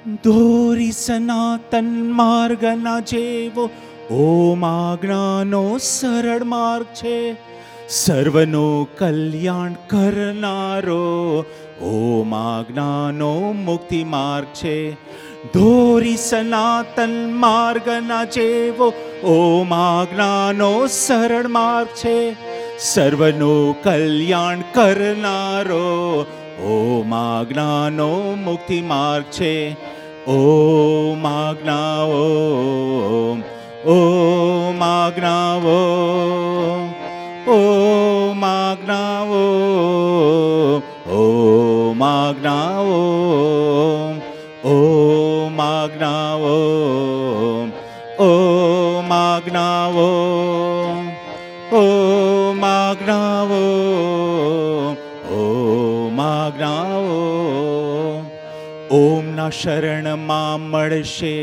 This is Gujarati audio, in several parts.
દોરી સનાતન માર્ગના જેવો ઓમ આજ્ઞાનો સરળ માર્ગ છે. સર્વનું કલ્યાણ કરનારો ઓમ આજ્ઞાનો મુક્તિ માર્ગ છે. દોરી સનાતન માર્ગના જેવો ઓમ આજ્ઞાનો સરળ માર્ગ છે. સર્વનું કલ્યાણ કરનારો ઓમ આજ્ઞાનો મુક્તિ માર્ગ છે. ઓમ આજ્ઞા ઓમ, ઓમ આજ્ઞા ઓમ, ઓમ આજ્ઞા ઓમ, ઓમ આજ્ઞા ઓમ, ઓમ આજ્ઞા ઓમ, ઓમ આજ્ઞા ઓમ, ઓમ આજ્ઞા ઓમ, ઓમ આજ્ઞા ઓમ. ઓમના શરણમાં મળશે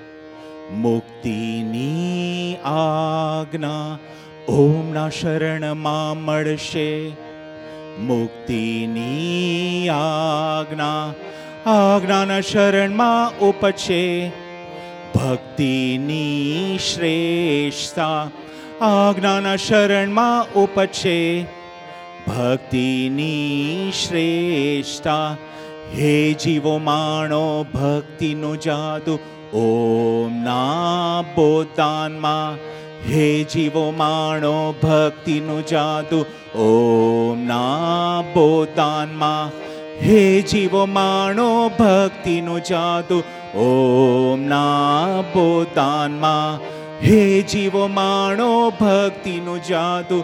મુક્તિની આજ્ઞા. ઓમના શરણમાં મળશે મુક્તિની આજ્ઞા. આજ્ઞાના શરણમાં ઉપજશે ભક્તિની શ્રેષ્ઠતા. આજ્ઞાના શરણમાં ઉપજશે ભક્તિની શ્રેષ્ઠતા. હે જીવો માણો ભક્તિનું જાદુ ઓમના બોધાનમાં. હે જીવો માણો ભક્તિનું જાદુ ઓમના બોધાનમાં. હે જીવો માણો ભક્તિનું જાદુ ઓમના બોધાનમાં. હે જીવો માણો ભક્તિનું જાદુ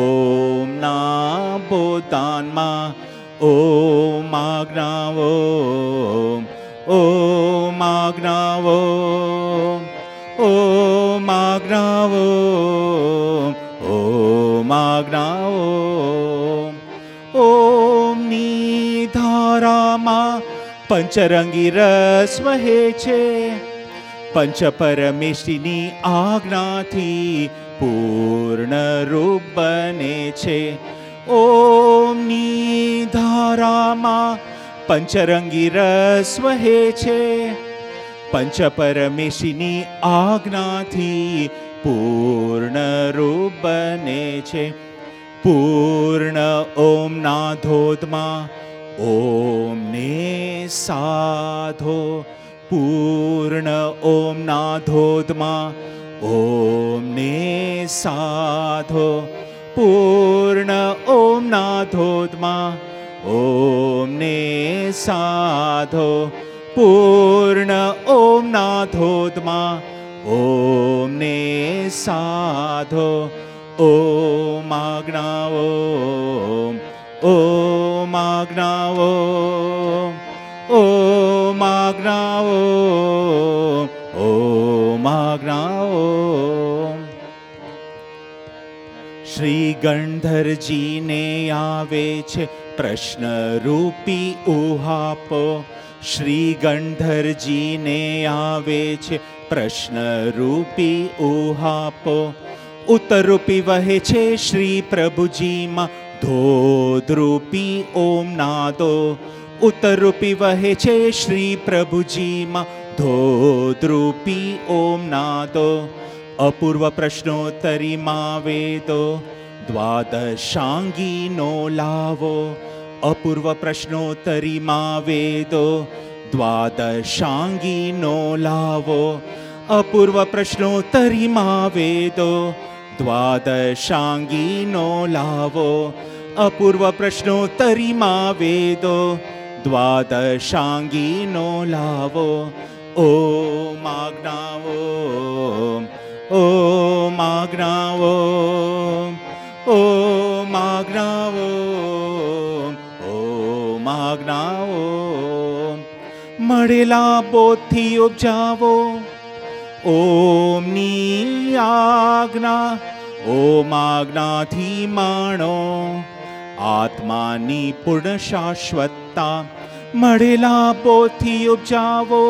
ઓમના બોધાનમાં. ઓમ આજ્ઞા ઓમ, ઓમ આજ્ઞા ઓમ, ઓમ આજ્ઞા ઓમ, ઓમ આજ્ઞા ઓમ. ઓમની ધારામાં પંચરંગી રસ વહે છે. પંચ પરમેષ્ઠીની આજ્ઞાથી પૂર્ણ રૂપ બને છે. ઓમની ધારામાં પંચરંગી રસ વહે છે. પંચ પરમેશીની આજ્ઞાથી પૂર્ણ રૂપ બને છે. પૂર્ણ ઓમના ધોધમાં ઓમને સાધો. પૂર્ણ ઓમના ધોધમાં ઓમને સાધો. પૂર્ણ ઓમના ધોધમાં ઓમને સાધો. પૂર્ણ ઓમના ધોધમાં ઓમને સાધો. ઓમ આજ્ઞા ઓમ, ઓમ આજ્ઞા ઓમ, ઓમ આજ્ઞા ઓમ, ઓમ આજ્ઞા ઓમ. શ્રી ગણધરજીને આવે છે પ્રશ્નરૂપી ઉહાપો. શ્રી ગણધરજીને આવે છે પ્રશ્નરૂપી ઉહાપો. ઉત્તરરૂપી વહે છે શ્રી પ્રભુજીમાં ધોધરૂપી ઓમ નાદો. ઉત્તરરૂપી વહે છે શ્રી પ્રભુજીમાં ધોધરૂપી ઓમ નાદો. અપૂર્વ પ્રશ્નોત્તરીમાં વેદો દ્વાદશાંગીનો લાવો. અપૂર્વ પ્રશ્નોત્તરીમાં વેદો દ્વાદશાંગીનો લાવો. અપૂર્વ પ્રશ્નોત્તરીમાં વેદો દ્વાદશાંગીનો લાવો. અપૂર્વ પ્રશ્નોત્તરીમાં વેદો દ્વાદશાંગીનો લાવો. ઓમ આજ્ઞા ઓમ, ઓમ આજ્ઞા ઓમ, ઓમ આજ્ઞા ઓમ, ઓમ આજ્ઞા ઓમ. મળેલા બોધથી ઉપજાવો ઓમની આજ્ઞા. ઓમ આજ્ઞાથી માણો આત્માની પૂર્ણ શાશ્વતતા. મળેલા બોધથી ઉપજાવો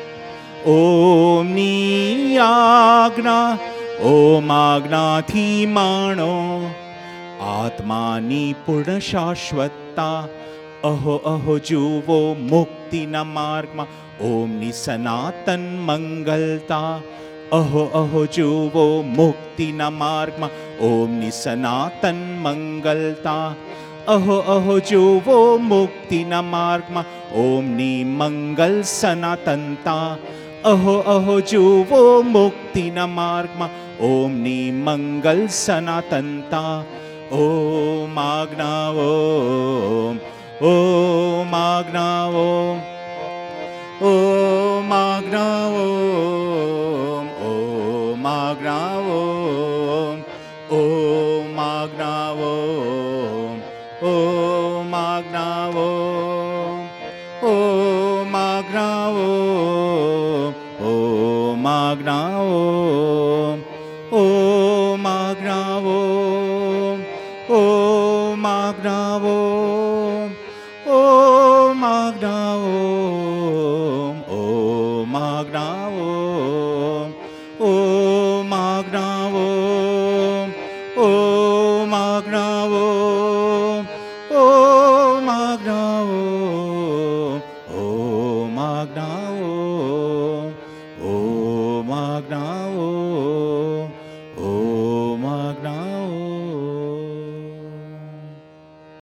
ઓમની આજ્ઞા. ઓમ આજ્ઞાથી માણો આત્માની પૂર્ણ શાશ્વતતા. અહો અહો જુઓ મુક્તિના માર્ગમાં ઓમની સનાતન મંગલતા. અહો અહો જુઓ મુક્તિના માર્ગમાં ઓમની સનાતન મંગલતા. અહો અહો જુઓ મુક્તિના માર્ગમાં ઓમની મંગલ સનાતનતા. અહો અહો જુઓ મુક્તિના માર્ગમાં ઓમની મંગલ સનાતનતા. ઓમ આજ્ઞા ઓમ, ઓમ આજ્ઞા ઓમ, ઓમ આજ્ઞા ઓમ, ઓમ આજ્ઞા ઓમ, ઓમ આજ્ઞા ઓમ, ઓમ આજ્ઞા ઓમ, ઓમ આજ્ઞા ઓમ, ઓમ આજ્ઞા ઓમ.